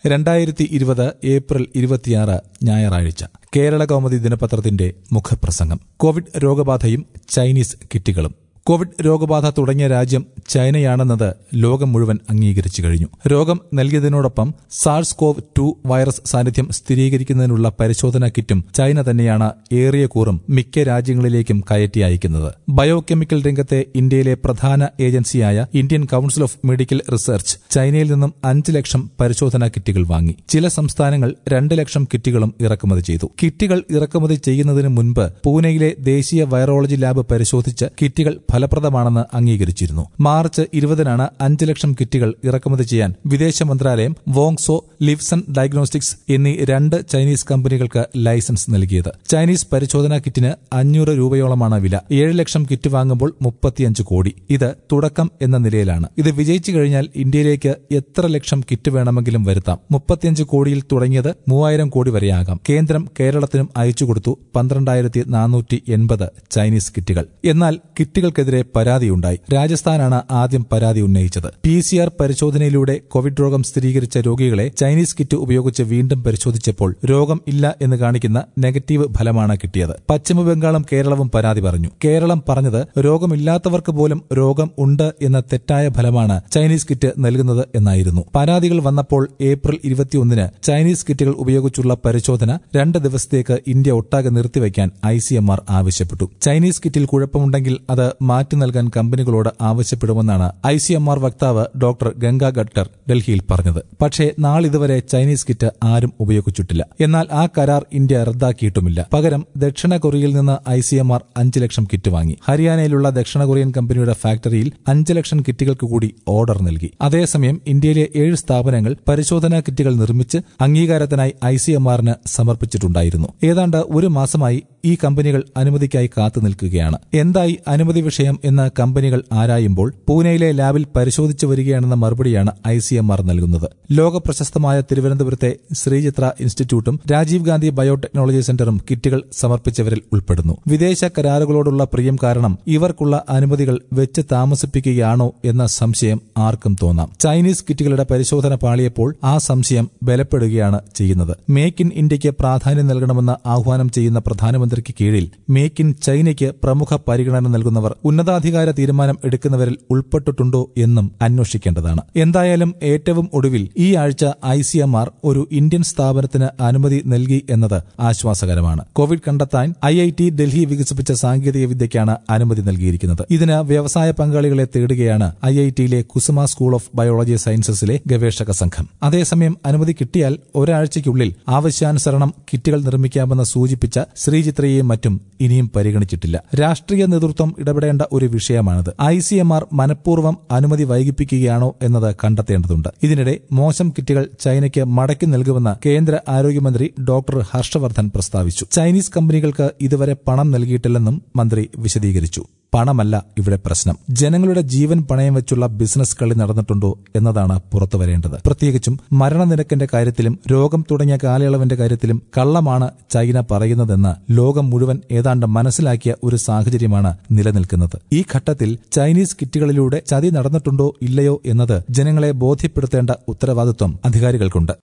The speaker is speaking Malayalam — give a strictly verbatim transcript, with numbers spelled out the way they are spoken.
രണ്ടായിരത്തി ഇരുപത് ഏപ്രിൽ ഇരുപത്തിയാറ് ഞായറാഴ്ച കേരള കൗമുദി ദിനപത്രത്തിന്റെ മുഖപ്രസംഗം. കോവിഡ് രോഗബാധയും ചൈനീസ് കിറ്റുകളും. കോവിഡ് രോഗബാധ തുടങ്ങിയ രാജ്യം ചൈനയാണെന്നത് ലോകം മുഴുവൻ അംഗീകരിച്ചു കഴിഞ്ഞു. രോഗം നൽകിയതിനോടൊപ്പം സാർസ് കോവ് ടു വൈറസ് സാന്നിധ്യം സ്ഥിരീകരിക്കുന്നതിനുള്ള പരിശോധനാ കിറ്റും ചൈന തന്നെയാണ് ഏറിയ കൂറും മിക്ക രാജ്യങ്ങളിലേക്കും കയറ്റി അയക്കുന്നത്. ബയോകെമിക്കൽ രംഗത്തെ ഇന്ത്യയിലെ പ്രധാന ഏജൻസിയായ Indian Council of Medical Research ചൈനയിൽ നിന്നും അഞ്ച് ലക്ഷം പരിശോധനാ കിറ്റുകൾ വാങ്ങി. ചില സംസ്ഥാനങ്ങൾ രണ്ട് ലക്ഷം കിറ്റുകളും ഇറക്കുമതി ചെയ്തു. കിറ്റുകൾ ഇറക്കുമതി ചെയ്യുന്നതിന് മുൻപ് പൂനെയിലെ ദേശീയ വൈറോളജി ലാബ് പരിശോധിച്ച് കിറ്റുകൾ ഫലപ്രദമാണെന്ന് അംഗീകരിച്ചിരുന്നു. മാർച്ച് ഇരുപതിനാണ് അഞ്ച് ലക്ഷം കിറ്റുകൾ ഇറക്കുമതി ചെയ്യാൻ വിദേശ മന്ത്രാലയം വോങ്സോ, ലിവ്സൺ ഡയഗ്നോസ്റ്റിക്സ് എന്നീ രണ്ട് ചൈനീസ് കമ്പനികൾക്ക് ലൈസൻസ് നൽകിയത്. ചൈനീസ് പരിശോധനാ കിറ്റിന് അഞ്ഞൂറ് രൂപയോളമാണ് വില. ഏഴ് ലക്ഷം കിറ്റ് വാങ്ങുമ്പോൾ മുപ്പത്തിയഞ്ച് കോടി. ഇത് തുടക്കം എന്ന നിലയിലാണ്. ഇത് വിജയിച്ചു കഴിഞ്ഞാൽ ഇന്ത്യയിലേക്ക് എത്ര ലക്ഷം കിറ്റ് വേണമെങ്കിലും വരുത്താം. മുപ്പത്തിയഞ്ച് കോടിയിൽ തുടങ്ങിയത് മൂവായിരം കോടി വരെയാകാം. കേന്ദ്രം കേരളത്തിനും അയച്ചുകൊടുത്തു പന്ത്രണ്ടായിരത്തി നാനൂറ്റി എൺപത് ചൈനീസ് കിറ്റുകൾ. എന്നാൽ കിറ്റുകൾക്ക് െതിരെ പരാതിയുണ്ടായി. രാജസ്ഥാനാണ് ആദ്യം പരാതി ഉന്നയിച്ചത്. പി സി ആർ പരിശോധനയിലൂടെ കോവിഡ് രോഗം സ്ഥിരീകരിച്ച രോഗികളെ ചൈനീസ് കിറ്റ് ഉപയോഗിച്ച് വീണ്ടും പരിശോധിച്ചപ്പോൾ രോഗം ഇല്ല എന്ന് കാണിക്കുന്ന നെഗറ്റീവ് ഫലമാണ് കിട്ടിയത്. പശ്ചിമബംഗാളും കേരളവും പരാതി പറഞ്ഞു. കേരളം പറഞ്ഞത് രോഗമില്ലാത്തവർക്ക് പോലും രോഗം ഉണ്ട് എന്ന തെറ്റായ ഫലമാണ് ചൈനീസ് കിറ്റ് നൽകുന്നത് എന്നായിരുന്നു. പരാതികൾ വന്നപ്പോൾ ഏപ്രിൽ ഇരുപത്തിയൊന്നിന് ചൈനീസ് കിറ്റുകൾ ഉപയോഗിച്ചുള്ള പരിശോധന രണ്ട് ദിവസത്തേക്ക് ഇന്ത്യ ഒട്ടാകെ നിർത്തിവെക്കാൻ ഐ സി എം ആർ ആവശ്യപ്പെട്ടു. ചൈനീസ് കിറ്റിൽ കുഴപ്പമുണ്ടെങ്കിൽ അത് മാറ്റി നൽകാൻ കമ്പനികളോട് ആവശ്യപ്പെടുമെന്നാണ് ഐ സി എം ആർ വക്താവ് ഡോക്ടർ ഗംഗ ഖട്ടർ ഡൽഹിയിൽ പറഞ്ഞത്. പക്ഷേ നാളിതുവരെ ചൈനീസ് കിറ്റ് ആരും ഉപയോഗിച്ചിട്ടില്ല. എന്നാൽ ആ കരാർ ഇന്ത്യ റദ്ദാക്കിയിട്ടുമില്ല. പകരം ദക്ഷിണ കൊറിയയിൽ നിന്ന് ഐ സി എം ആർ അഞ്ച് ലക്ഷം കിറ്റ് വാങ്ങി. ഹരിയാനയിലുള്ള ദക്ഷിണ കൊറിയൻ കമ്പനിയുടെ ഫാക്ടറിയിൽ അഞ്ച് ലക്ഷം കിറ്റുകൾക്ക് കൂടി ഓർഡർ നൽകി. അതേസമയം ഇന്ത്യയിലെ ഏഴ് സ്ഥാപനങ്ങൾ പരിശോധനാ കിറ്റുകൾ നിർമ്മിച്ച് അംഗീകാരത്തിനായി ഐ സി എം ആറിന് സമർപ്പിച്ചിട്ടുണ്ടായിരുന്നു. ഏതാണ്ട് ഒരു മാസമായി ഈ കമ്പനികൾ അനുമതിക്കായി കാത്തു നിൽക്കുകയാണ്. എന്തായി അനുമതി വിഷയം എന്ന് കമ്പനികൾ ആരായുമ്പോൾ പൂനെയിലെ ലാബിൽ പരിശോധിച്ചു വരികയാണെന്ന മറുപടിയാണ് ഐ സി എം ആർ നൽകുന്നത്. ലോക പ്രശസ്തമായ തിരുവനന്തപുരത്തെ ശ്രീചിത്ര ഇൻസ്റ്റിറ്റ്യൂട്ടും രാജീവ് ഗാന്ധി ബയോടെക്നോളജി സെന്ററും കിറ്റുകൾ സമർപ്പിച്ചവരിൽ ഉൾപ്പെടുന്നു. വിദേശ കരാറുകളോടുള്ള പ്രിയം കാരണം ഇവർക്കുള്ള അനുമതികൾ വെച്ച് താമസിപ്പിക്കുകയാണോ എന്ന സംശയം ആർക്കും തോന്നാം. ചൈനീസ് കിറ്റുകളുടെ പരിശോധന പാളിയപ്പോൾ ആ സംശയം ബലപ്പെടുകയാണ് ചെയ്യുന്നത്. മേക്ക് ഇൻ ഇന്ത്യയ്ക്ക് പ്രാധാന്യം നൽകണമെന്ന് ആഹ്വാനം ചെയ്യുന്ന പ്രധാനമന്ത്രിക്ക് കീഴിൽ മേക്ക് ഇൻ ചൈനയ്ക്ക് പ്രമുഖ പരിഗണന നൽകുന്നവർ ഉന്നതാധികാര തീരുമാനം എടുക്കുന്നവരിൽ ഉൾപ്പെട്ടിട്ടുണ്ടോ എന്നും അന്വേഷിക്കേണ്ടതാണ്. എന്തായാലും ഏറ്റവും ഒടുവിൽ ഈ ആഴ്ച ഐ സി എം ആർ ഒരു ഇന്ത്യൻ സ്ഥാപനത്തിന് അനുമതി നൽകി എന്നത് ആശ്വാസകരമാണ്. കോവിഡ് കണ്ടെത്താൻ ഐ ഐ ടി ഡൽഹി വികസിപ്പിച്ച സാങ്കേതിക വിദ്യയ്ക്കാണ് അനുമതി നൽകിയിരിക്കുന്നത്. ഇതിന് വ്യവസായ പങ്കാളികളെ തേടുകയാണ് ഐ ഐ ടിയിലെ കുസുമ സ്കൂൾ ഓഫ് ബയോളജി സയൻസസിലെ ഗവേഷക സംഘം. അതേസമയം അനുമതി കിട്ടിയാൽ ഒരാഴ്ചയ്ക്കുള്ളിൽ ആവശ്യാനുസരണം കിറ്റുകൾ നിർമ്മിക്കാമെന്ന് സൂചിപ്പിച്ച ശ്രീചിത്രയെയും മറ്റും ഇനിയും പരിഗണിച്ചിട്ടില്ല. രാഷ്ട്രീയ നേതൃത്വം ഇടപെടേണ്ട ഒരു വിഷയമാണിത്. ഐ സി എം ആർ മനഃപൂർവ്വം അനുമതി വൈകിപ്പിക്കുകയാണോ എന്നത് കണ്ടെത്തേണ്ടതുണ്ട്. ഇതിനിടെ മോശം കിറ്റുകൾ ചൈനയ്ക്ക് മടക്കി നൽകുമെന്ന് കേന്ദ്ര ആരോഗ്യമന്ത്രി ഡോക്ടർ ഹർഷവർദ്ധൻ പ്രസ്താവിച്ചു. ചൈനീസ് കമ്പനികൾക്ക് ഇതുവരെ പണം നൽകിയിട്ടില്ലെന്നും മന്ത്രി വിശദീകരിച്ചു. പണമല്ല ഇവിടെ പ്രശ്നം. ജനങ്ങളുടെ ജീവൻ പണയം വെച്ചുള്ള ബിസിനസ് കളി നടന്നിട്ടുണ്ടോ എന്നതാണ് പുറത്തുവരേണ്ടത്. പ്രത്യേകിച്ചും മരണനിരക്കിന്റെ കാര്യത്തിലും രോഗം തുടങ്ങിയ കാലയളവിന്റെ കാര്യത്തിലും കള്ളമാണ് ചൈന പറയുന്നതെന്ന് ലോകം മുഴുവൻ ഏതാണ്ട് മനസ്സിലാക്കിയ ഒരു സാഹചര്യമാണ് നിലനിൽക്കുന്നത്. ഈ ഘട്ടത്തിൽ ചൈനീസ് കിറ്റുകളിലൂടെ ചതി നടന്നിട്ടുണ്ടോ ഇല്ലയോ എന്നത് ജനങ്ങളെ ബോധ്യപ്പെടുത്തേണ്ട ഉത്തരവാദിത്വം അധികാരികൾക്കുണ്ട്.